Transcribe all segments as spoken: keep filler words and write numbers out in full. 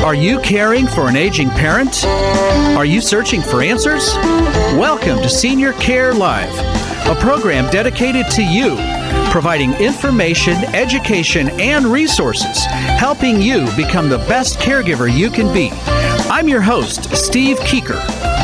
Are you caring for an aging parent? Are you searching for answers? Welcome to Senior Care Live, a program dedicated to you, providing information, education, and resources, helping you become the best caregiver you can be. I'm your host, Steve Keeker.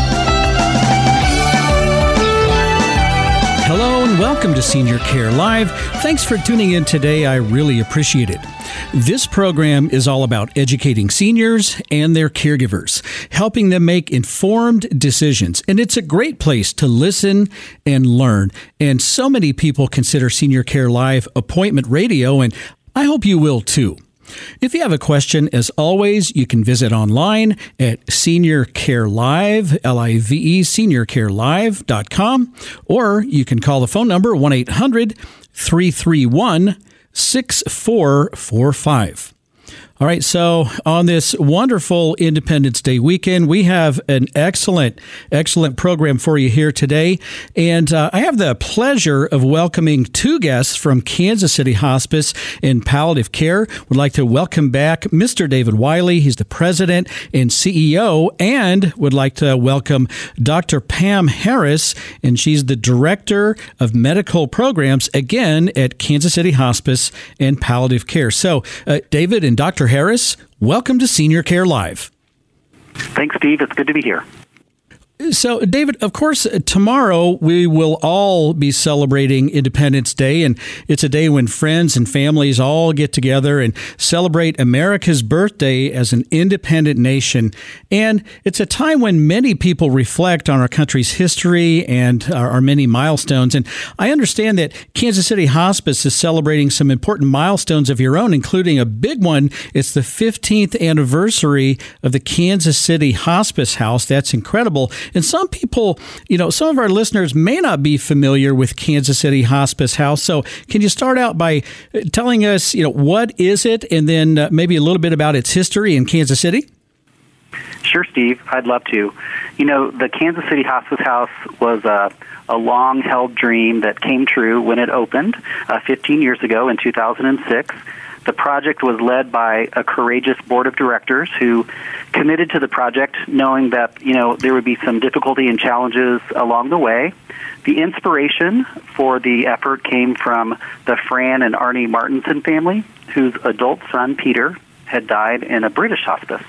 Hello and welcome to Senior Care Live. Thanks for tuning in today. I really appreciate it. This program is all about educating seniors and their caregivers, helping them make informed decisions. And it's a great place to listen and learn. And so many people consider Senior Care Live appointment radio, and I hope you will too. If you have a question, as always, you can visit online at Senior Care Live, L I V E, senior care live dot com, or you can call the phone number one eight hundred, three three one, six four four five. All right, so on this wonderful Independence Day weekend, we have an excellent, excellent program for you here today. And uh, I have the pleasure of welcoming two guests from Kansas City Hospice and Palliative Care. Would like to welcome back Mister David Wiley. He's the president and C E O, and would like to welcome Doctor Pam Harris, and she's the director of medical programs, again, at Kansas City Hospice and Palliative Care. So, uh, David and Doctor Harris, welcome to Senior Care Live. Thanks, Steve. It's good to be here. So, David, of course, tomorrow we will all be celebrating Independence Day, and it's a day when friends and families all get together and celebrate America's birthday as an independent nation. And it's a time when many people reflect on our country's history and our, our many milestones. And I understand that Kansas City Hospice is celebrating some important milestones of your own, including a big one. It's the fifteenth anniversary of the Kansas City Hospice House. That's incredible. And some people, you know, some of our listeners may not be familiar with Kansas City Hospice House. So can you start out by telling us, you know, what is it, and then uh, maybe a little bit about its history in Kansas City? Sure, Steve. I'd love to. You know, the Kansas City Hospice House was a, a long-held dream that came true when it opened uh, fifteen years ago in two thousand six. The project was led by a courageous board of directors who committed to the project, knowing that, you know, there would be some difficulty and challenges along the way. The inspiration for the effort came from the Fran and Arnie Martinson family, whose adult son, Peter, had died in a British hospice.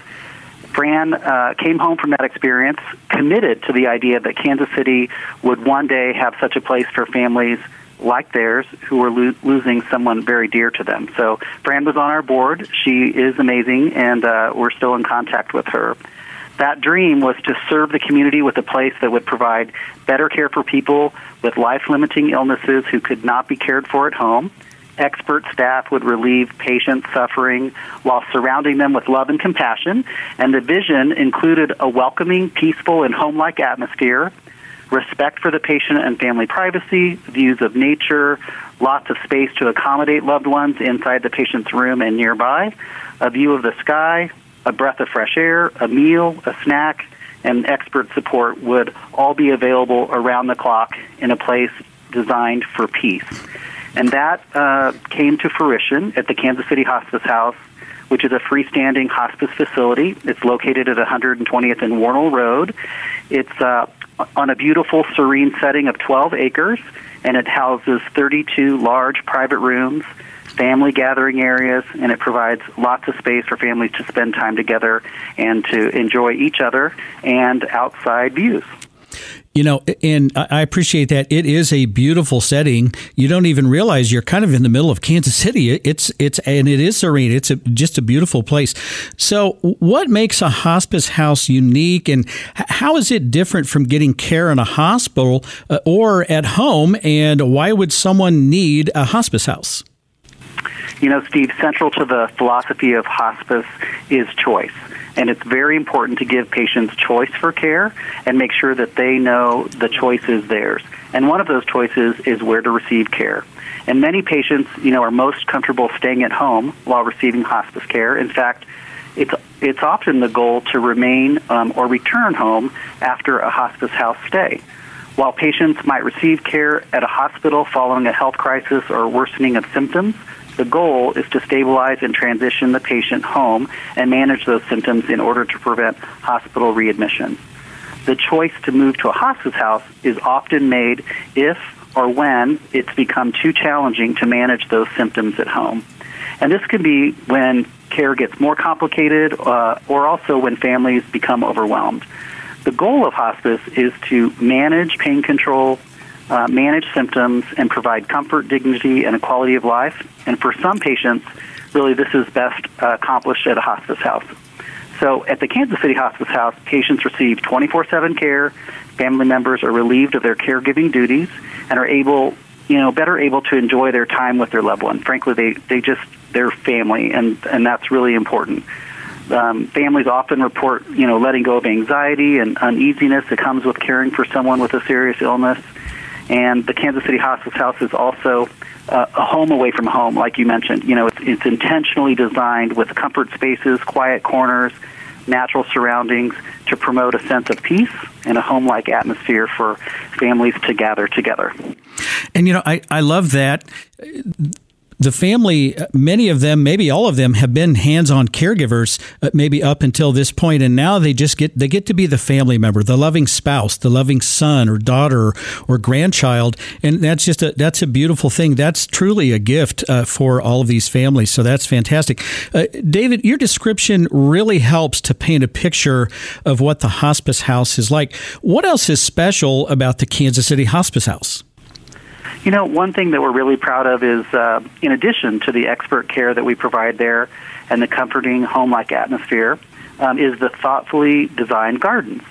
Fran uh, came home from that experience, committed to the idea that Kansas City would one day have such a place for families like theirs who were lo- losing someone very dear to them. So Fran was on our board. She is amazing, and uh, we're still in contact with her. That dream was to serve the community with a place that would provide better care for people with life-limiting illnesses who could not be cared for at home. Expert staff would relieve patient suffering while surrounding them with love and compassion. And the vision included a welcoming, peaceful, and home-like atmosphere, respect for the patient and family privacy, views of nature, lots of space to accommodate loved ones inside the patient's room and nearby, a view of the sky, a breath of fresh air, a meal, a snack, and expert support would all be available around the clock in a place designed for peace. And that uh, came to fruition at the Kansas City Hospice House, which is a freestanding hospice facility. It's located at one hundred twentieth and Warnell Road. It's uh, on a beautiful, serene setting of twelve acres, and it houses thirty-two large private rooms, family gathering areas, and it provides lots of space for families to spend time together and to enjoy each other and outside views. You know, and I appreciate that. It is a beautiful setting. You don't even realize you're kind of in the middle of Kansas City. It's it's and it is serene. It's a, just a beautiful place. So, what makes a hospice house unique, and how is it different from getting care in a hospital uh, or at home? And why would someone need a hospice house? You know, Steve, central to the philosophy of hospice is choice. And it's very important to give patients choice for care and make sure that they know the choice is theirs. And one of those choices is where to receive care. And many patients, you know, are most comfortable staying at home while receiving hospice care. In fact, it's it's often the goal to remain um, or return home after a hospice house stay. While patients might receive care at a hospital following a health crisis or worsening of symptoms, The goal is to stabilize and transition the patient home and manage those symptoms in order to prevent hospital readmission. The choice to move to a hospice house is often made if or when it's become too challenging to manage those symptoms at home. And this can be when care gets more complicated uh, or also when families become overwhelmed. The goal of hospice is to manage pain control, uh, manage symptoms, and provide comfort, dignity, and a quality of life. And for some patients, really this is best uh, accomplished at a hospice house. So at the Kansas City Hospice House, patients receive twenty-four seven care, family members are relieved of their caregiving duties, and are able, you know, better able to enjoy their time with their loved one. Frankly, they, they just, they're family, and, and that's really important. Um, families often report, you know, letting go of anxiety and uneasiness that comes with caring for someone with a serious illness. And the Kansas City Hospice House is also uh, a home away from home, like you mentioned. You know, it's, it's intentionally designed with comfort spaces, quiet corners, natural surroundings to promote a sense of peace and a home-like atmosphere for families to gather together. And, you know, I, I love that. The family, many of them, maybe all of them, have been hands-on caregivers, uh, maybe up until this point, and now they just get they get to be the family member, the loving spouse, the loving son or daughter or grandchild, and that's just a that's a beautiful thing. That's truly a gift uh, for all of these families. So that's fantastic, uh, David. Your description really helps to paint a picture of what the hospice house is like. What else is special about the Kansas City Hospice House? You know, one thing that we're really proud of is, uh, in addition to the expert care that we provide there and the comforting home-like atmosphere, um, is the thoughtfully designed gardens.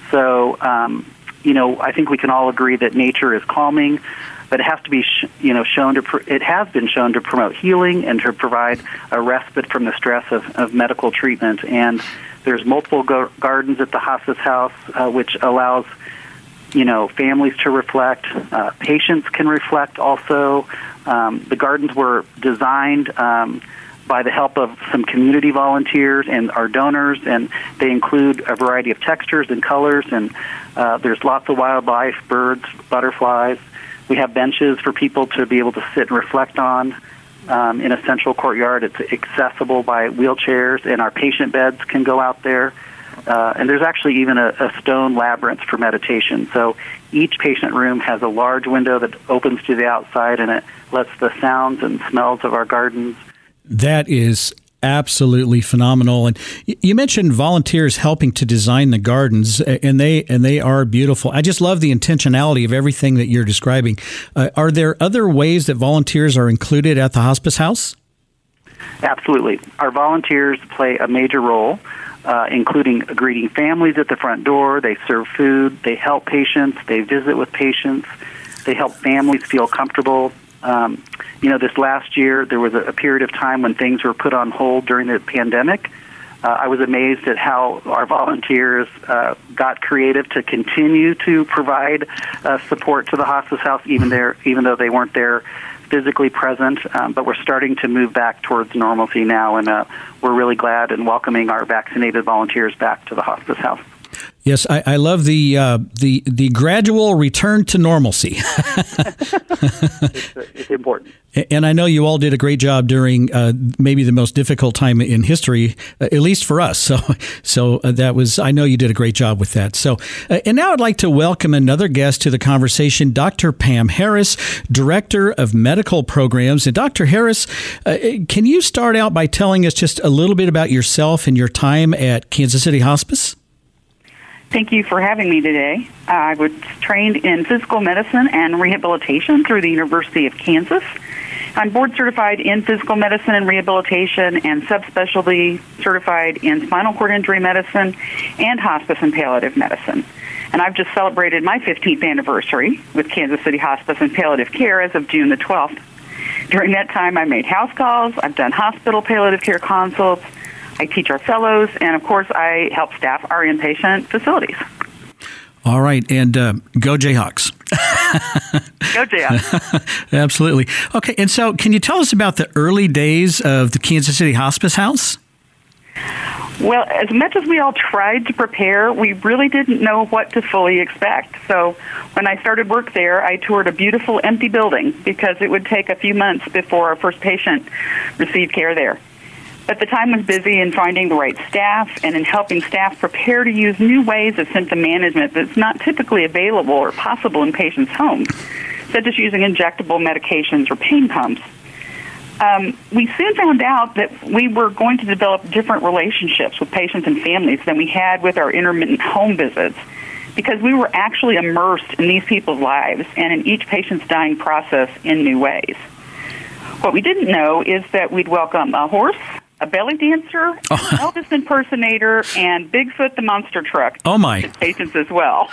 So, um, you know, I think we can all agree that nature is calming, but it has to be, sh- you know, shown to. Pr- it has been shown to promote healing and to provide a respite from the stress of, of medical treatment. And there's multiple go- gardens at the hospice house, uh, which allows, you know, families to reflect, uh, patients can reflect also. Um, the gardens were designed um, by the help of some community volunteers and our donors, and they include a variety of textures and colors, and uh, there's lots of wildlife, birds, butterflies. We have benches for people to be able to sit and reflect on. Um, in a central courtyard, it's accessible by wheelchairs, and our patient beds can go out there. Uh, and there's actually even a, a stone labyrinth for meditation. So each patient room has a large window that opens to the outside, and it lets the sounds and smells of our gardens. That is absolutely phenomenal. And you mentioned volunteers helping to design the gardens, and they and they are beautiful. I just love the intentionality of everything that you're describing. Uh, are there other ways that volunteers are included at the hospice house? Absolutely. Our volunteers play a major role. Uh, including greeting families at the front door. They serve food. They help patients. They visit with patients. They help families feel comfortable. Um, you know, this last year, there was a, a period of time when things were put on hold during the pandemic. Uh, I was amazed at how our volunteers uh, got creative to continue to provide uh, support to the hospice house, even there, even though they weren't there physically present, um, but we're starting to move back towards normalcy now, and uh, we're really glad and welcoming our vaccinated volunteers back to the hospice house. Yes, I, I love the uh, the the gradual return to normalcy. it's, it's important. And I know you all did a great job during uh, maybe the most difficult time in history, uh, at least for us. So, so uh, that was, I know you did a great job with that. So, uh, and now I'd like to welcome another guest to the conversation, Doctor Pam Harris, Director of Medical Programs. And Doctor Harris, uh, can you start out by telling us just a little bit about yourself and your time at Kansas City Hospice? Thank you for having me today. Uh, I was trained in physical medicine and rehabilitation through the University of Kansas. I'm board certified in physical medicine and rehabilitation and subspecialty certified in spinal cord injury medicine and hospice and palliative medicine. And I've just celebrated my fifteenth anniversary with Kansas City Hospice and Palliative Care as of June the twelfth. During that time, I made house calls, I've done hospital palliative care consults, I teach our fellows, and of course, I help staff our inpatient facilities. All right, and uh, go Jayhawks. Go Jayhawks. Absolutely. Okay, and so can you tell us about the early days of the Kansas City Hospice House? Well, as much as we all tried to prepare, we really didn't know what to fully expect. So when I started work there, I toured a beautiful empty building because it would take a few months before our first patient received care there. But the time was busy in finding the right staff and in helping staff prepare to use new ways of symptom management that's not typically available or possible in patients' homes, such as using injectable medications or pain pumps. Um, we soon found out that we were going to develop different relationships with patients and families than we had with our intermittent home visits because we were actually immersed in these people's lives and in each patient's dying process in new ways. What we didn't know is that we'd welcome a horse, a belly dancer, oh. an Elvis impersonator, and Bigfoot the monster truck. Oh, my. Patients as well.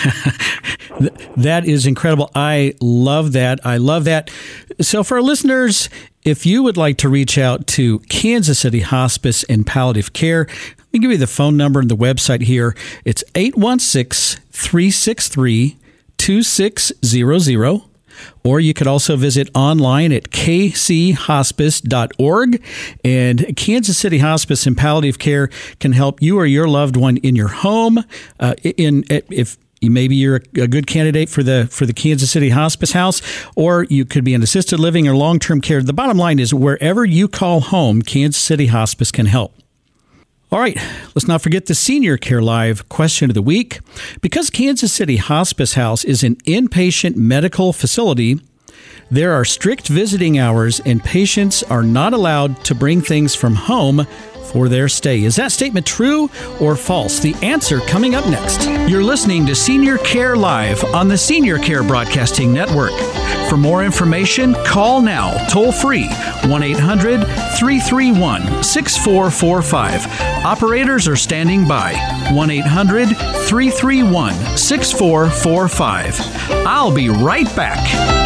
That is incredible. I love that. I love that. So for our listeners, if you would like to reach out to Kansas City Hospice and Palliative Care, let me give you the phone number and the website here. It's eight one six, three six three, two six zero zero. Or you could also visit online at k c hospice dot org. And Kansas City Hospice and Palliative Care can help you or your loved one in your home. Uh, in if maybe you're a good candidate for the for the Kansas City Hospice House, or you could be in assisted living or long-term care. The bottom line is wherever you call home, Kansas City Hospice can help. All right, let's not forget the Senior Care Live question of the week. Because Kansas City Hospice House is an inpatient medical facility, there are strict visiting hours and patients are not allowed to bring things from home for their stay. Is that statement true or false? The answer coming up next. You're listening to Senior Care Live on the Senior Care Broadcasting Network. For more information, call now, toll free, one eight hundred, three three one, six four four five. Operators are standing by, one eight hundred, three three one, six four four five. I'll be right back.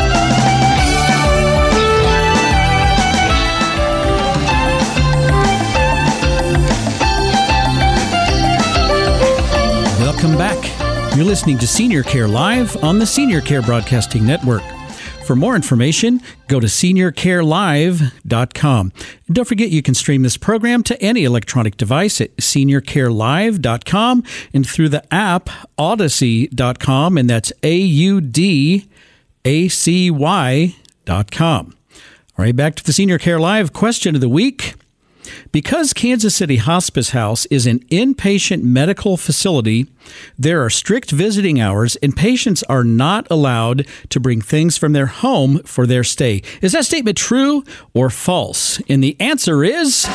Welcome back. You're listening to Senior Care Live on the Senior Care Broadcasting Network. For more information, go to senior care live dot com. And don't forget you can stream this program to any electronic device at senior care live dot com and through the app audacy dot com, and that's A U D A C Y dot com. All right, back to the Senior Care Live question of the week. Because Kansas City Hospice House is an inpatient medical facility, there are strict visiting hours and patients are not allowed to bring things from their home for their stay. Is that statement true or false? And the answer is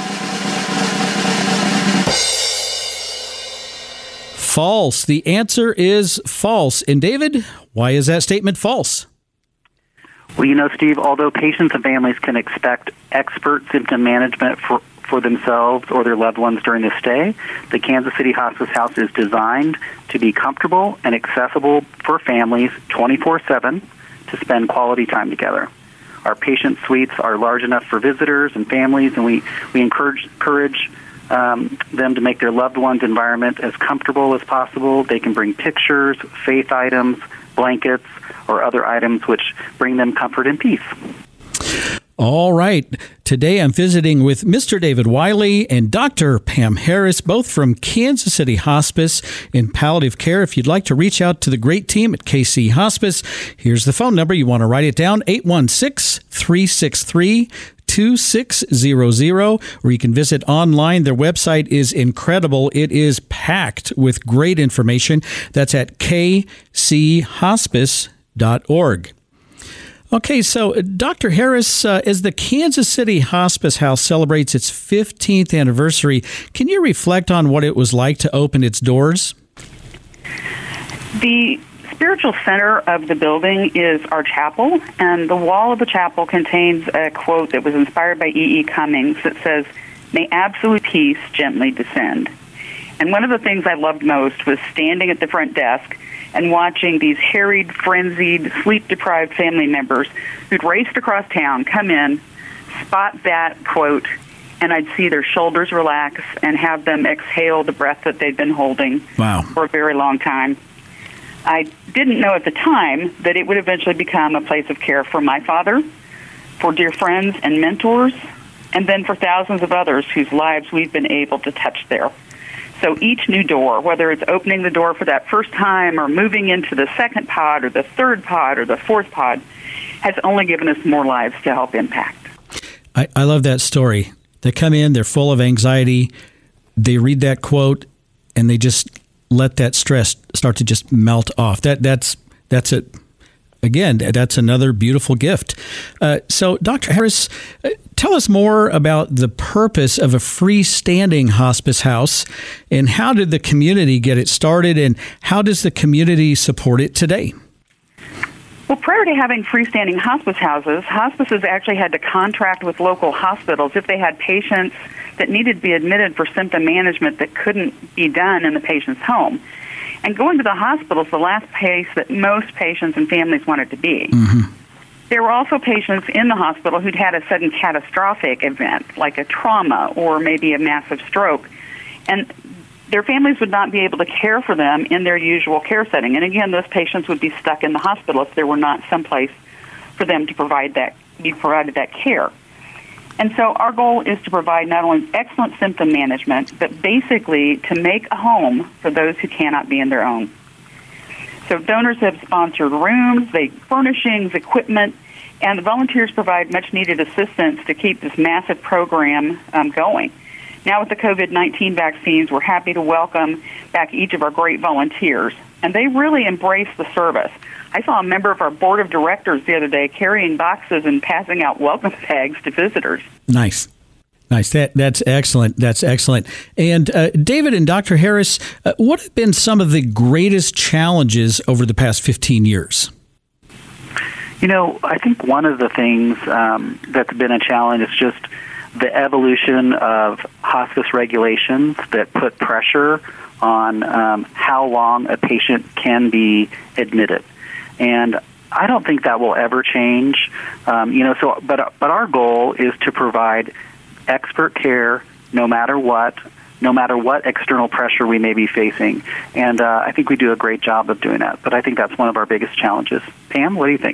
false. The answer is false. And David, why is that statement false? Well, you know, Steve, although patients and families can expect expert symptom management for, for themselves or their loved ones during the stay, the Kansas City Hospice House is designed to be comfortable and accessible for families twenty-four seven to spend quality time together. Our patient suites are large enough for visitors and families, and we, we encourage, encourage um, them to make their loved ones' environment as comfortable as possible. They can bring pictures, faith items, blankets, or other items which bring them comfort and peace. All right. Today I'm visiting with Mister David Wiley and Doctor Pam Harris, both from Kansas City Hospice and Palliative Care. If you'd like to reach out to the great team at K C Hospice, here's the phone number. You want to write it down, eight one six, three six three, two six zero zero, or you can visit online. Their website is incredible. It is packed with great information. That's at k c hospice dot org. Okay, so Doctor Harris, uh, as the Kansas City Hospice House celebrates its fifteenth anniversary, can you reflect on what it was like to open its doors? The spiritual center of the building is our chapel, and the wall of the chapel contains a quote that was inspired by E E. Cummings that says, "May absolute peace gently descend." And one of the things I loved most was standing at the front desk and watching these harried, frenzied, sleep-deprived family members who'd raced across town come in, spot that quote, and I'd see their shoulders relax and have them exhale the breath that they'd been holding wow. for a very long time. I didn't know at the time that it would eventually become a place of care for my father, for dear friends and mentors, and then for thousands of others whose lives we've been able to touch there. So each new door, whether it's opening the door for that first time or moving into the second pod or the third pod or the fourth pod, has only given us more lives to help impact. I, I love that story. They come in, they're full of anxiety, they read that quote, and they just let that stress start to just melt off. That That's that's it. Again, that's another beautiful gift. Uh, so, Doctor Harris, uh, tell us more about the purpose of a freestanding hospice house, and how did the community get it started, and how does the community support it today? Well, prior to having freestanding hospice houses, hospices actually had to contract with local hospitals if they had patients that needed to be admitted for symptom management that couldn't be done in the patient's home. And going to the hospital is the last place that most patients and families wanted to be. Mm-hmm. There were also patients in the hospital who'd had a sudden catastrophic event, like a trauma or maybe a massive stroke, and their families would not be able to care for them in their usual care setting. And again, those patients would be stuck in the hospital if there were not someplace for them to provide that, be provided that care. And so our goal is to provide not only excellent symptom management, but basically to make a home for those who cannot be in their own. So donors have sponsored rooms, they furnishings, equipment, and the volunteers provide much-needed assistance to keep this massive program um, going. Now with the COVID nineteen vaccines, we're happy to welcome back each of our great volunteers, and they really embrace the service. I saw a member of our board of directors the other day carrying boxes and passing out welcome bags to visitors. Nice. Nice. That That's excellent. That's excellent. And uh, David and Doctor Harris, uh, what have been some of the greatest challenges over the past fifteen years? You know, I think one of the things um, that's been a challenge is just the evolution of hospice regulations that put pressure on um, how long a patient can be admitted. And I don't think that will ever change. Um, you know, so but but our goal is to provide expert care no matter what, no matter what external pressure we may be facing. And uh, I think we do a great job of doing that. But I think that's one of our biggest challenges. Pam, what do you think?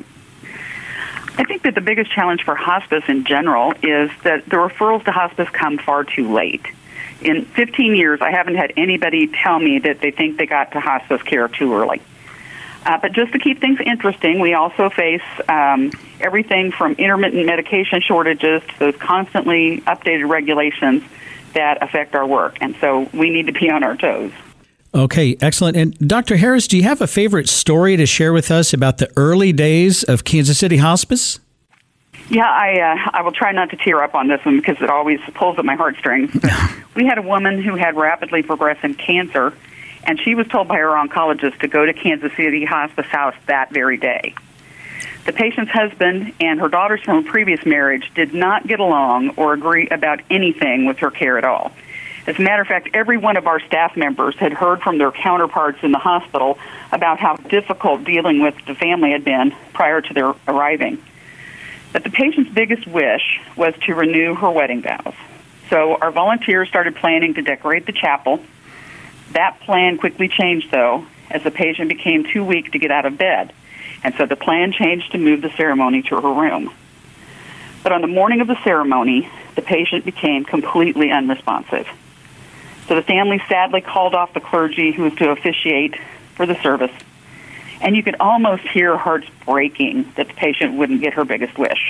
I think that the biggest challenge for hospice in general is that the referrals to hospice come far too late. In fifteen years, I haven't had anybody tell me that they think they got to hospice care too early. Uh, but just to keep things interesting, we also face um, everything from intermittent medication shortages to those constantly updated regulations that affect our work. And so we need to be on our toes. Okay, excellent. And Doctor Harris, do you have a favorite story to share with us about the early days of Kansas City Hospice? Yeah, I uh, I will try not to tear up on this one because it always pulls at my heartstrings. We had a woman who had rapidly progressing cancer, and she was told by her oncologist to go to Kansas City Hospice House that very day. The patient's husband and her daughters from a previous marriage did not get along or agree about anything with her care at all. As a matter of fact, every one of our staff members had heard from their counterparts in the hospital about how difficult dealing with the family had been prior to their arriving. But the patient's biggest wish was to renew her wedding vows. So our volunteers started planning to decorate the chapel. That plan quickly changed, though, as the patient became too weak to get out of bed. And so the plan changed to move the ceremony to her room. But on the morning of the ceremony, the patient became completely unresponsive. So the family sadly called off the clergy who was to officiate for the service. And you could almost hear hearts breaking that the patient wouldn't get her biggest wish.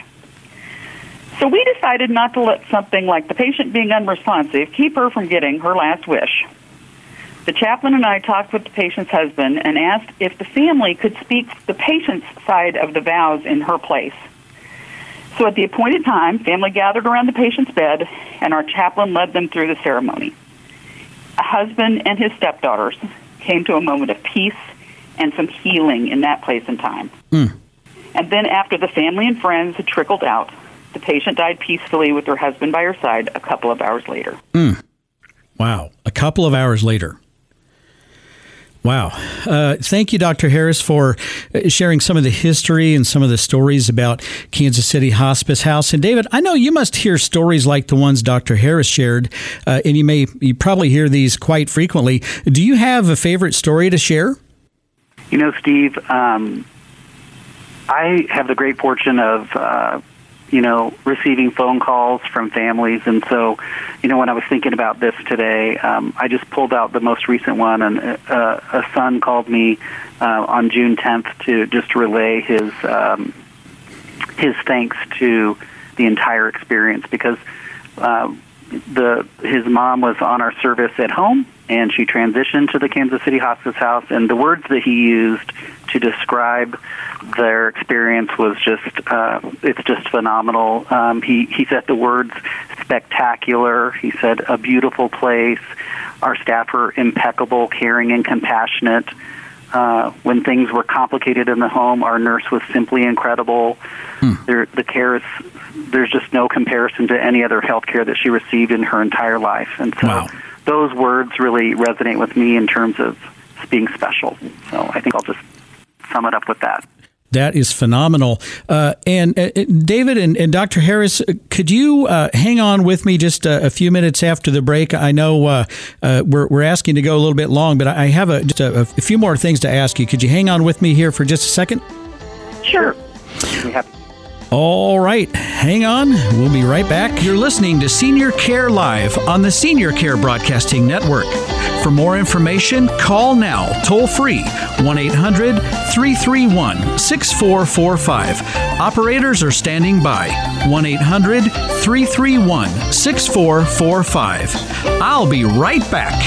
So we decided not to let something like the patient being unresponsive keep her from getting her last wish. The chaplain and I talked with the patient's husband and asked if the family could speak the patient's side of the vows in her place. So at the appointed time, family gathered around the patient's bed, and our chaplain led them through the ceremony. A husband and his stepdaughters came to a moment of peace and some healing in that place and time. Mm. And then after the family and friends had trickled out, the patient died peacefully with her husband by her side a couple of hours later. Mm. Wow. A couple of hours later. Wow. Uh, thank you, Doctor Harris, for sharing some of the history and some of the stories about Kansas City Hospice House. And David, I know you must hear stories like the ones Doctor Harris shared, uh, and you may you probably hear these quite frequently. Do you have a favorite story to share? You know, Steve, um, I have the great fortune of uh, you know, receiving phone calls from families. And so, you know, when I was thinking about this today, um, I just pulled out the most recent one, and uh, a son called me uh, on June tenth to just relay his um, his thanks to the entire experience, because uh, the his mom was on our service at home, and she transitioned to the Kansas City Hospice House, and the words that he used to describe their experience was just, uh, it's just phenomenal. Um, he, he said the words spectacular. He said a beautiful place. Our staff were impeccable, caring, and compassionate. Uh, when things were complicated in the home, our nurse was simply incredible. Hmm. There, the care is, there's just no comparison to any other health care that she received in her entire life. And so wow. those words really resonate with me in terms of being special. So I think I'll just sum it up with that. That is phenomenal. Uh, and uh, David and, and Doctor Harris, could you uh, hang on with me just a, a few minutes after the break? I know uh, uh, we're, we're asking to go a little bit long, but I have a, just a, a few more things to ask you. Could you hang on with me here for just a second? Sure. We have- All right. Hang on. We'll be right back. You're listening to Senior Care Live on the Senior Care Broadcasting Network. For more information, call now, toll free, one eight hundred three three one six four four five. Operators are standing by, one eight hundred three three one six four four five. I'll be right back.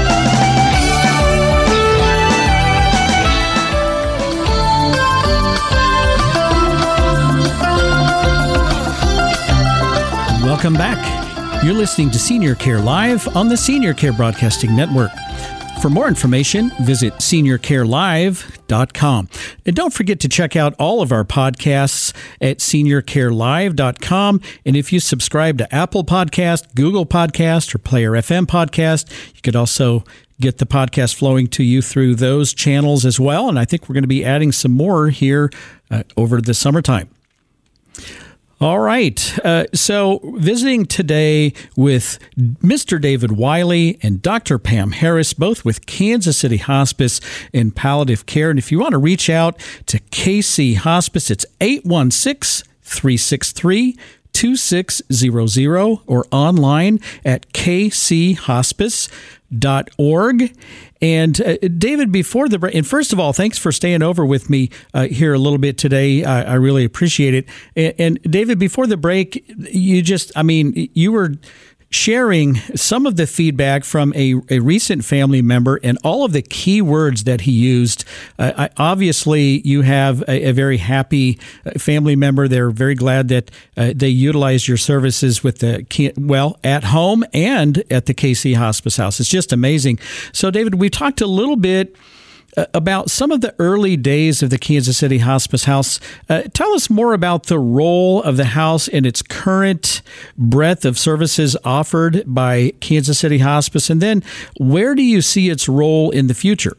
Welcome back. You're listening to Senior Care Live on the Senior Care Broadcasting Network. For more information, visit senior care live dot com. And don't forget to check out all of our podcasts at senior care live dot com. And if you subscribe to Apple Podcast, Google Podcast, or Player F M Podcast, you could also get the podcast flowing to you through those channels as well. And I think we're going to be adding some more here uh, over the summertime. All right. Uh, so visiting today with Mister David Wiley and Doctor Pam Harris, both with Kansas City Hospice and Palliative Care. And if you want to reach out to K C Hospice, it's eight one six, three six three, two six zero zero or online at k c hospice dot org. And uh, David, before the break, and first of all, thanks for staying over with me uh, here a little bit today. I, I really appreciate it. And, and David, before the break, you just, I mean, you were sharing some of the feedback from a, a recent family member and all of the key words that he used. Uh, I, obviously, you have a, a very happy family member. They're very glad that uh, they utilized your services with the, well, at home and at the K C Hospice House. It's just amazing. So, David, we talked a little bit about some of the early days of the Kansas City Hospice House. Uh, tell us more about the role of the house and its current breadth of services offered by Kansas City Hospice, and then where do you see its role in the future?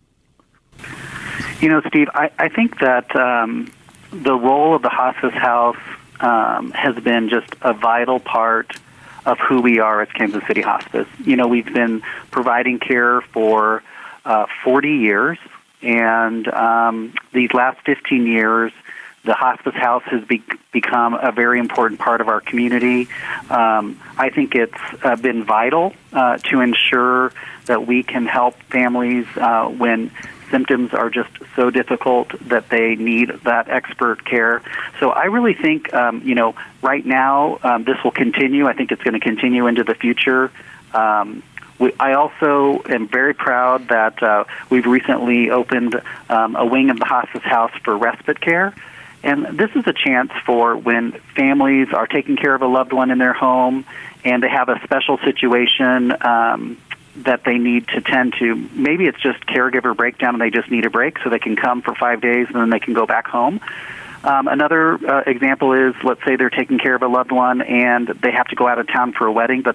You know, Steve, I, I think that um, the role of the Hospice House um, has been just a vital part of who we are as Kansas City Hospice. You know, we've been providing care for Uh, forty years, and um, these last fifteen years, the Hospice House has be- become a very important part of our community. Um, I think it's uh, been vital uh, to ensure that we can help families uh, when symptoms are just so difficult that they need that expert care. So I really think, um, you know, right now um, this will continue. I think it's going to continue into the future. Um, I also am very proud that uh, we've recently opened um, a wing of the Hospice House for respite care. And this is a chance for when families are taking care of a loved one in their home and they have a special situation um, that they need to tend to. Maybe it's just caregiver breakdown and they just need a break so they can come for five days and then they can go back home. Um, another uh, example is, let's say they're taking care of a loved one and they have to go out of town for a wedding, but the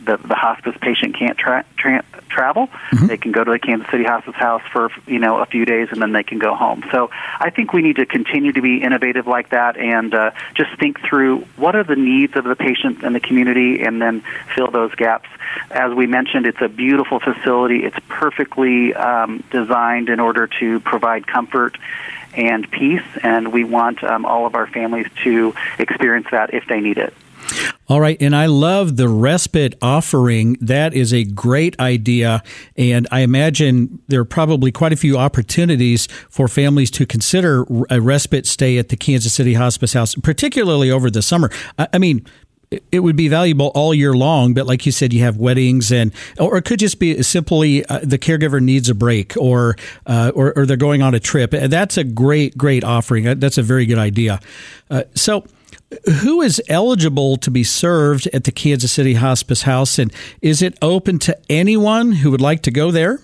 the, the hospice patient can't tra- tra- travel, mm-hmm. they can go to the Kansas City Hospice House for, you know, a few days, and then they can go home. So I think we need to continue to be innovative like that, and uh, just think through what are the needs of the patient and the community, and then fill those gaps. As we mentioned, it's a beautiful facility. It's perfectly um, designed in order to provide comfort and peace, and we want um, all of our families to experience that if they need it. All right, and I love the respite offering. That is a great idea, and I imagine there are probably quite a few opportunities for families to consider a respite stay at the Kansas City Hospice House, particularly over the summer. I mean, it would be valuable all year long, but like you said, you have weddings, and or it could just be simply uh, the caregiver needs a break, or, uh, or or they're going on a trip. That's a great, great offering. That's a very good idea. Uh, so, who is eligible to be served at the Kansas City Hospice House, and is it open to anyone who would like to go there?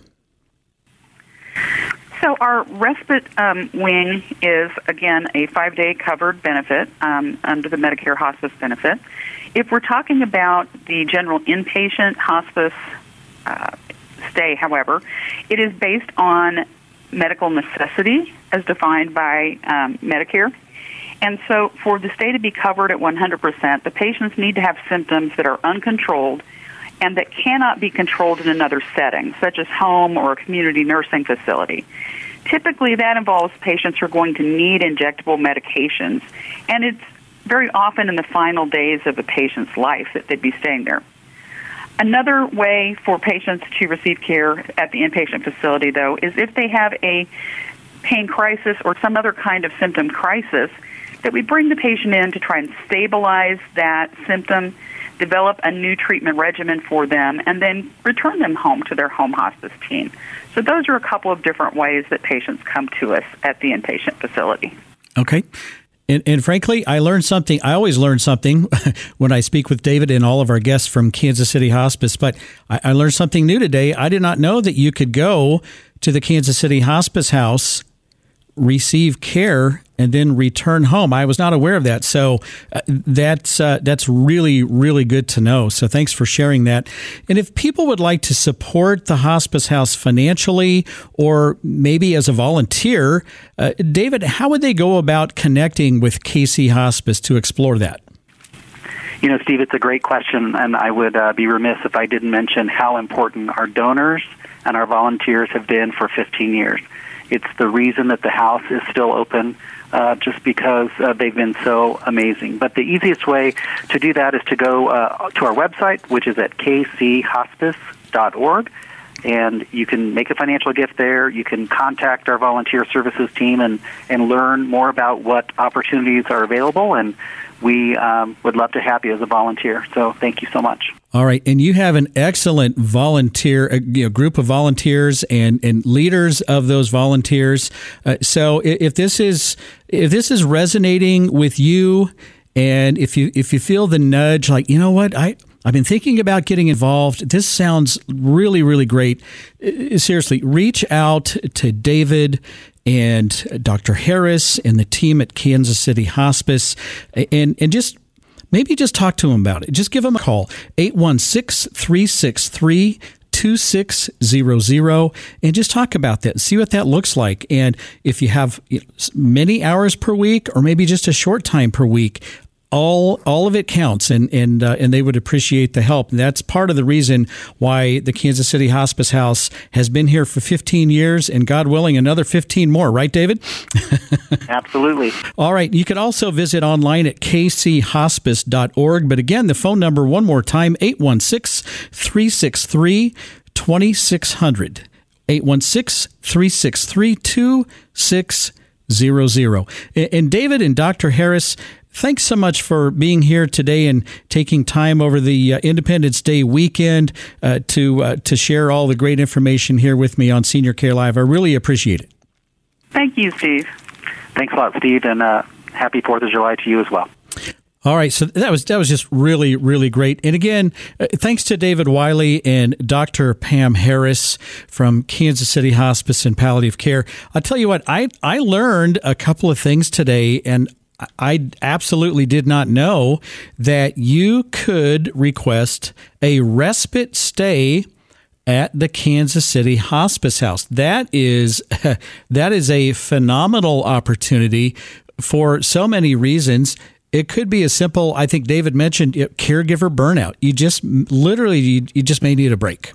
So our respite um, wing is, again, a five-day covered benefit um, under the Medicare hospice benefit. If we're talking about the general inpatient hospice uh, stay, however, it is based on medical necessity as defined by um, Medicare. And so for the stay to be covered at one hundred percent, the patients need to have symptoms that are uncontrolled and that cannot be controlled in another setting, such as home or a community nursing facility. Typically, that involves patients who are going to need injectable medications, and it's very often in the final days of a patient's life that they'd be staying there. Another way for patients to receive care at the inpatient facility, though, is if they have a pain crisis or some other kind of symptom crisis, that we bring the patient in to try and stabilize that symptom, develop a new treatment regimen for them, and then return them home to their home hospice team. So those are a couple of different ways that patients come to us at the inpatient facility. Okay. And, and frankly, I learned something. I always learn something when I speak with David and all of our guests from Kansas City Hospice, but I, I learned something new today. I did not know that you could go to the Kansas City Hospice House, receive care, and then return home. I was not aware of that. So uh, that's uh, that's really, really good to know. So thanks for sharing that. And if people would like to support the Hospice House financially or maybe as a volunteer, uh, David, how would they go about connecting with K C Hospice to explore that? You know, Steve, it's a great question, and I would uh, be remiss if I didn't mention how important our donors and our volunteers have been for fifteen years. It's the reason that the house is still open, uh, just because uh, they've been so amazing. But the easiest way to do that is to go uh, to our website, which is at k c hospice dot org, and you can make a financial gift there. You can contact our volunteer services team and, and learn more about what opportunities are available, and we um, would love to have you as a volunteer. So thank you so much. All right, and you have an excellent volunteer uh, you know, group of volunteers and, and leaders of those volunteers. Uh, so if, if this is if this is resonating with you, and if you if you feel the nudge, like, you know what, I I've been thinking about getting involved. This sounds really, really great. Uh, seriously, reach out to David and Doctor Harris and the team at Kansas City Hospice, and and just. Maybe just talk to them about it. Just give them a call, eight one six, three six three, two six zero zero, and just talk about that. See what that looks like. And if you have many hours per week or maybe just a short time per week, all all of it counts, and and uh, and they would appreciate the help. And that's part of the reason why the Kansas City Hospice House has been here for fifteen years, and God willing, another fifteen more. Right, David? Absolutely. All right. You can also visit online at k c hospice dot org. But again, the phone number one more time, eight one six, three six three, two six zero zero. eight one six, three six three, two six zero zero. And David and Doctor Harris, thanks so much for being here today and taking time over the uh, Independence Day weekend uh, to uh, to share all the great information here with me on Senior Care Live. I really appreciate it. Thank you, Steve. Thanks a lot, Steve, and uh, happy fourth of July to you as well. All right, so that was that was just really, really great. And again, uh, thanks to David Wiley and Doctor Pam Harris from Kansas City Hospice and Palliative Care. I'll tell you what, I, I learned a couple of things today, and I absolutely did not know that you could request a respite stay at the Kansas City Hospice House. That is that is a phenomenal opportunity for so many reasons. It could be as simple, I think David mentioned, caregiver burnout. You just literally, you, you just may need a break.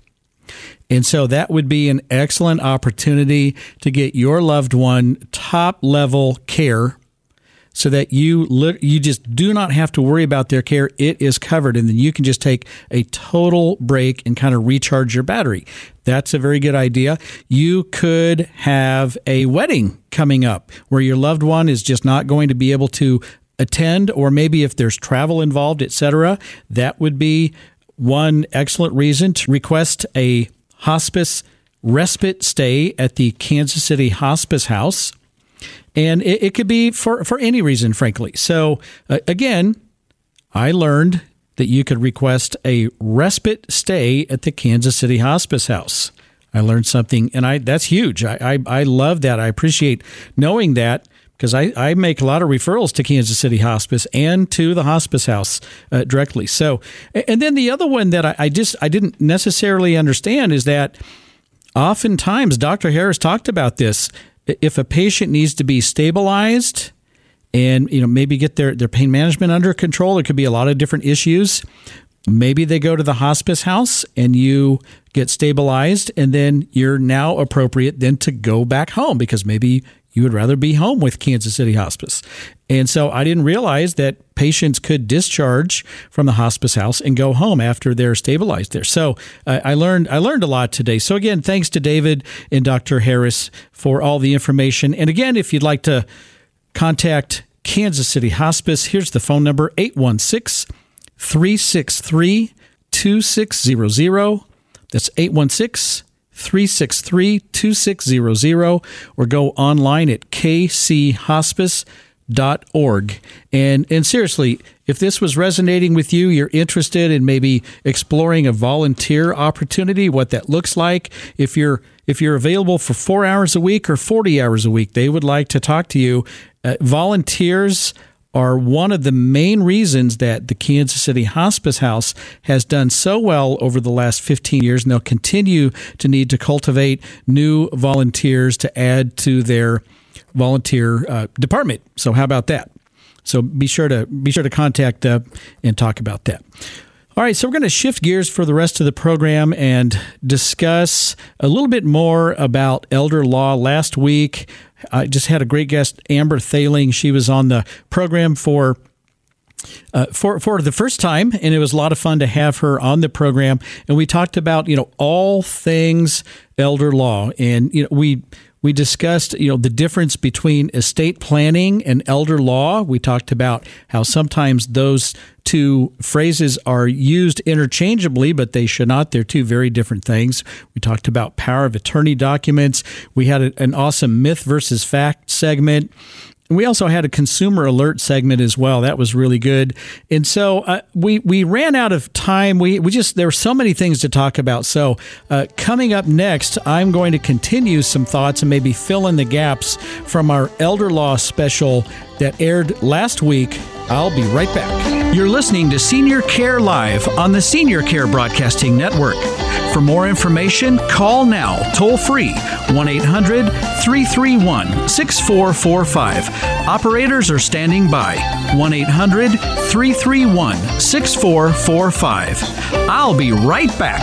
And so that would be an excellent opportunity to get your loved one top level care so that you you just do not have to worry about their care. It is covered, and then you can just take a total break and kind of recharge your battery. That's a very good idea. You could have a wedding coming up where your loved one is just not going to be able to attend, or maybe if there's travel involved, et cetera. That would be one excellent reason to request a hospice respite stay at the Kansas City Hospice House. And it, it could be for, for any reason, frankly. So, uh, again, I learned that you could request a respite stay at the Kansas City Hospice House. I learned something, and I that's huge. I, I, I love that. I appreciate knowing that, because I, I make a lot of referrals to Kansas City Hospice and to the Hospice House uh, directly. So, and then the other one that I, I just I didn't necessarily understand is that oftentimes, Doctor Harris talked about this. If a patient needs to be stabilized and, you know, maybe get their, their pain management under control, there could be a lot of different issues. Maybe they go to the hospice house and you get stabilized, and then you're now appropriate then to go back home because maybe you would rather be home with Kansas City Hospice. And so I didn't realize that patients could discharge from the hospice house and go home after they're stabilized there. So uh, I learned I learned a lot today. So again, thanks to David and Doctor Harris for all the information. And again, if you'd like to contact Kansas City Hospice, here's the phone number, eight one six, three six three, two six zero zero. That's eight one six, three six three, two six zero zero, or go online at k c hospice dot org. And and seriously, if this was resonating with you, you're interested in maybe exploring a volunteer opportunity, what that looks like. If you're if you're available for four hours a week or forty hours a week, they would like to talk to you. Uh, volunteers are one of the main reasons that the Kansas City Hospice House has done so well over the last fifteen years, and they'll continue to need to cultivate new volunteers to add to their volunteer uh, department. So how about that? So be sure to be sure to contact uh, and talk about that. All right, so we're going to shift gears for the rest of the program and discuss a little bit more about elder law. Last week, I just had a great guest, Amber Thailing. She was on the program for uh, for for the first time, and it was a lot of fun to have her on the program. And we talked about, you know, all things elder law, and you know we. We discussed, you know, the difference between estate planning and elder law. We talked about how sometimes those two phrases are used interchangeably, but they should not. They're two very different things. We talked about power of attorney documents. We had a, an awesome myth versus fact segment. And we also had a consumer alert segment as well. That was really good. And so uh, we we ran out of time. We we just there were so many things to talk about. So uh, coming up next, I'm going to continue some thoughts and maybe fill in the gaps from our elder law special that aired last week. I'll be right back. You're listening to Senior Care Live on the Senior Care Broadcasting Network. For more information, call now, toll free, one eight hundred, three three one, six four four five. Operators are standing by, one eight hundred, three three one, six four four five. I'll be right back.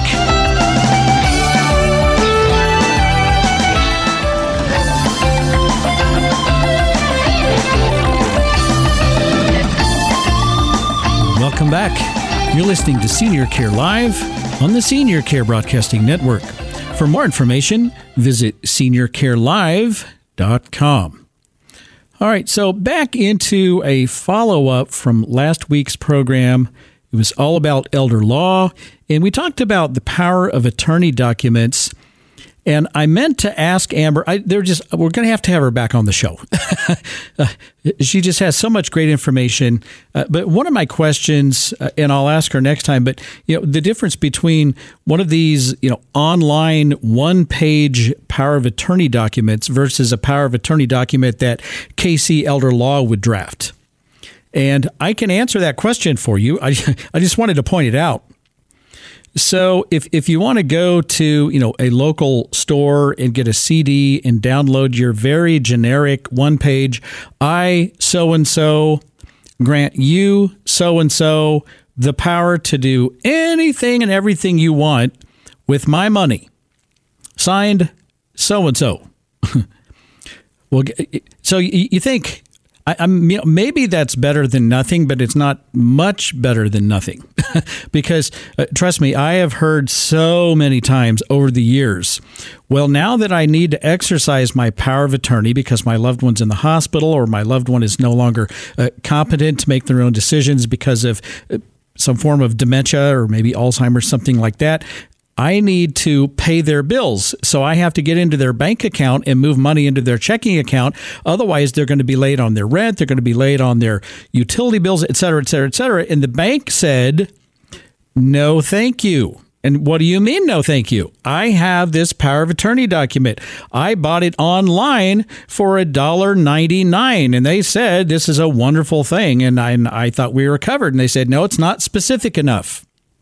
Welcome back. You're listening to Senior Care Live on the Senior Care Broadcasting Network. For more information, visit senior care live dot com. All right, so back into a follow-up from last week's program. It was all about elder law, and we talked about the power of attorney documents. And I meant to ask Amber, I, they're just, we're going to have to have her back on the show. uh, she just has so much great information. Uh, but one of my questions, uh, and I'll ask her next time, but you know, the difference between one of these, you know, online one-page power of attorney documents versus a power of attorney document that K C Elder Law would draft. And I can answer that question for you. I, I just wanted to point it out. So if, if you want to go to, you know, a local store and get a C D and download your very generic one page, I so-and-so grant you so-and-so the power to do anything and everything you want with my money. Signed, so-and-so. Well, so you, you think, I, I'm, you know, maybe that's better than nothing, but it's not much better than nothing. Because, uh, trust me, I have heard so many times over the years, well, now that I need to exercise my power of attorney because my loved one's in the hospital or my loved one is no longer uh, competent to make their own decisions because of uh, some form of dementia or maybe Alzheimer's, something like that, I need to pay their bills. So I have to get into their bank account and move money into their checking account. Otherwise, they're going to be late on their rent. They're going to be late on their utility bills, et cetera, et cetera, et cetera. And the bank said, no, thank you. And what do you mean, no, thank you? I have this power of attorney document. I bought it online for one dollar ninety-nine. And they said, this is a wonderful thing. And I, and I thought we were covered. And they said, no, it's not specific enough.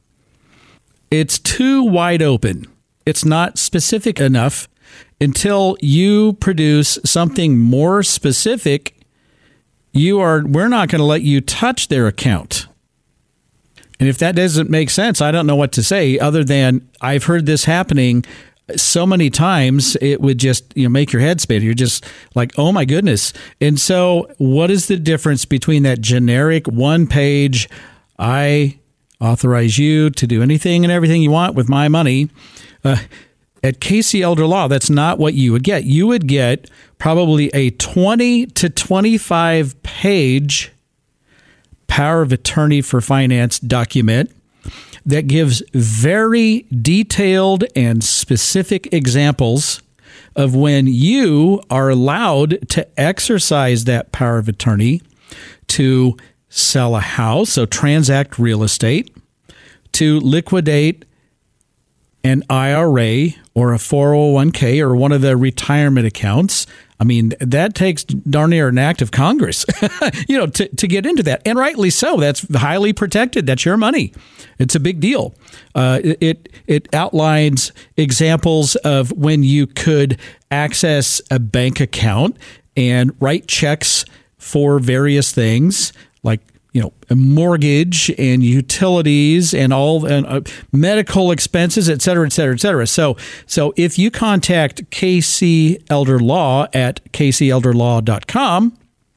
It's too wide open. It's not specific enough until you produce something more specific. You are, we're not going to let you touch their account. And if that doesn't make sense, I don't know what to say other than I've heard this happening so many times, it would just, you know, make your head spin. You're just like, oh my goodness. And so what is the difference between that generic one page, I authorize you to do anything and everything you want with my money. Uh, at K C Elder Law, that's not what you would get. You would get probably a twenty to twenty-five page power of attorney for finance document that gives very detailed and specific examples of when you are allowed to exercise that power of attorney to sell a house, so transact real estate, to liquidate an I R A or a four oh one k or one of the retirement accounts. I mean, that takes darn near an act of Congress, you know, to, to get into that. And rightly so. That's highly protected. That's your money. It's a big deal. Uh, it it outlines examples of when you could access a bank account and write checks for various things, like, you know, a mortgage and utilities and all and uh, medical expenses, et cetera, et cetera, et cetera. So, so if you contact K C Elder Law at k c elder law dot com,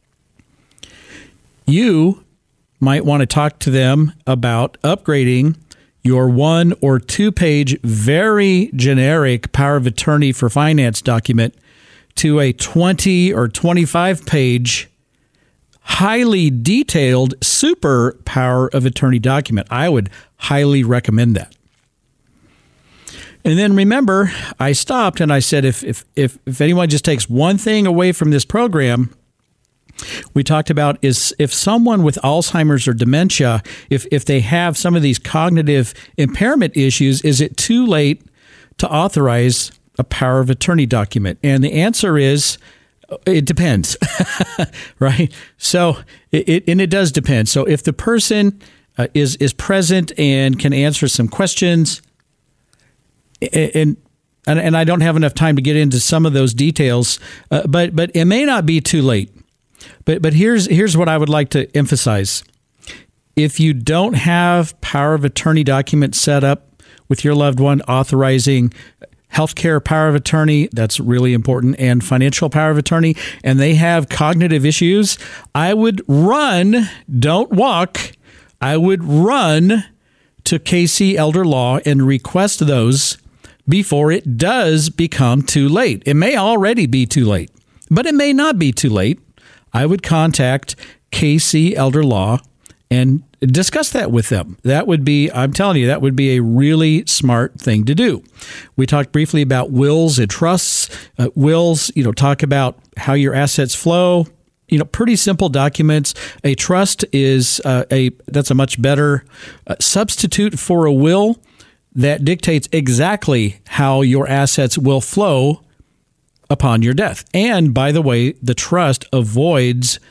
you might want to talk to them about upgrading your one or two page, very generic power of attorney for finance document to a twenty or twenty-five page highly detailed super power of attorney document. I would highly recommend that. And then remember, I stopped and I said, if if if, if anyone just takes one thing away from this program, we talked about is if someone with Alzheimer's or dementia, if if they have some of these cognitive impairment issues, is it too late to authorize a power of attorney document? And the answer is, it depends, right? So, it, it and it does depend. So, if the person uh, is is present and can answer some questions, and and, and I don't have enough time to get into some of those details, uh, but but it may not be too late. But but here's here's what I would like to emphasize: if you don't have power of attorney documents set up with your loved one authorizing healthcare power of attorney, that's really important, and financial power of attorney, and they have cognitive issues, I would run, don't walk, I would run to K C Elder Law and request those before it does become too late. It may already be too late, but it may not be too late. I would contact K C Elder Law and discuss that with them. That would be, I'm telling you, that would be a really smart thing to do. We talked briefly about wills and trusts. Uh, wills, you know, talk about how your assets flow. You know, pretty simple documents. A trust is uh, a that's a much better uh, substitute for a will that dictates exactly how your assets will flow upon your death. And by the way, the trust avoids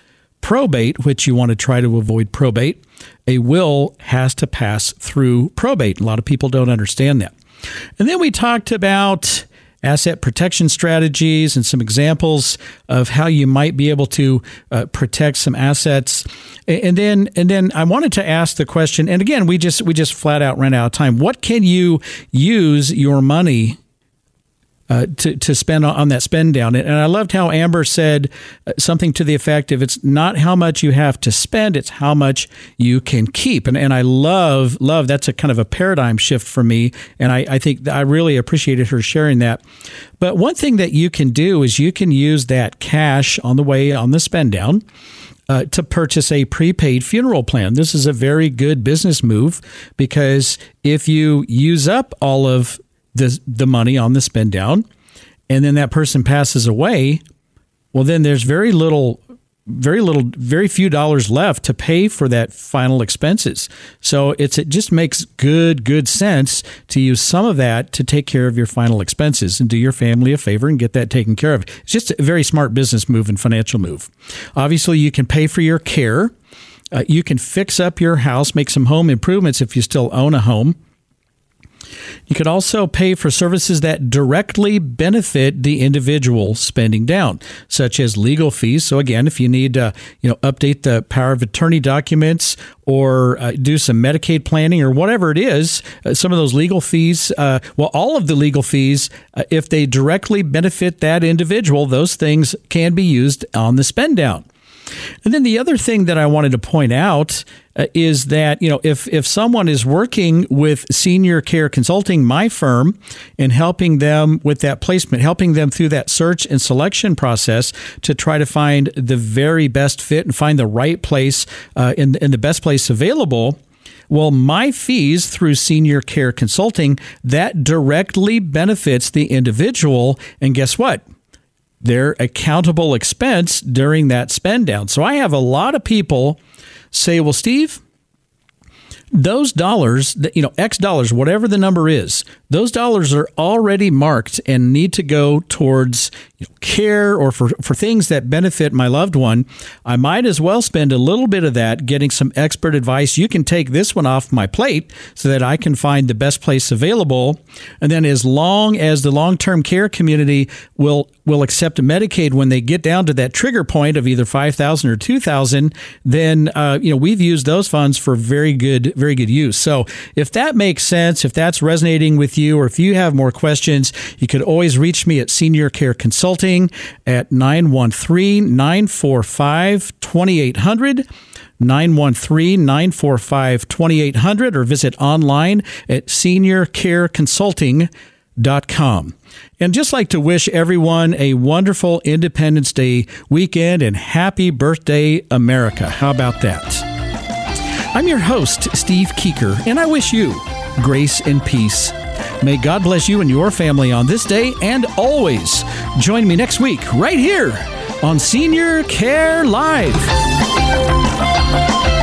probate, which you want to try to avoid probate, a will has to pass through probate. A lot of people don't understand that. And then we talked about asset protection strategies and some examples of how you might be able to uh, protect some assets. And then and then I wanted to ask the question, and again, we just we just flat out ran out of time. What can you use your money Uh, to, to spend on that spend down? And I loved how Amber said something to the effect of it's not how much you have to spend, it's how much you can keep. And and I love, love, that's a kind of a paradigm shift for me. And I, I think I really appreciated her sharing that. But one thing that you can do is you can use that cash on the way on the spend down Uh, to purchase a prepaid funeral plan. This is a very good business move, because if you use up all of the the money on the spend down, and then that person passes away, well, then there's very little, very little, very few dollars left to pay for that final expenses. So it's it just makes good, good sense to use some of that to take care of your final expenses and do your family a favor and get that taken care of. It's just a very smart business move and financial move. Obviously, you can pay for your care. Uh, you can fix up your house, make some home improvements if you still own a home. You could also pay for services that directly benefit the individual spending down, such as legal fees. So again, if you need to, you know, update the power of attorney documents or uh, do some Medicaid planning or whatever it is, uh, some of those legal fees, uh, well, all of the legal fees, uh, if they directly benefit that individual, those things can be used on the spend down. And then the other thing that I wanted to point out uh, is that, you know, if, if someone is working with Senior Care Consulting, my firm, and helping them with that placement, helping them through that search and selection process to try to find the very best fit and find the right place uh, in, in the best place available, well, my fees through Senior Care Consulting, that directly benefits the individual. And guess what? Their accountable expense during that spend down. So I have a lot of people say, well, Steve, those dollars, you know, X dollars, whatever the number is, those dollars are already marked and need to go towards, you know, care or for, for things that benefit my loved one. I might as well spend a little bit of that getting some expert advice. You can take this one off my plate so that I can find the best place available. And then as long as the long-term care community will will accept Medicaid when they get down to that trigger point of either five thousand dollars or two thousand dollars, then uh, you know, we've used those funds for very good, very good use. So if that makes sense, if that's resonating with you, or if you have more questions, you could always reach me at Senior Care Consulting at nine one three, nine four five, two eight zero zero, nine one three, nine four five, two eight zero zero, or visit online at senior care consulting dot com. And just like to wish everyone a wonderful Independence Day weekend and happy birthday, America. How about that? I'm your host, Steve Keeker, and I wish you grace and peace. May God bless you and your family on this day and always. Join me next week right here on Senior Care Live.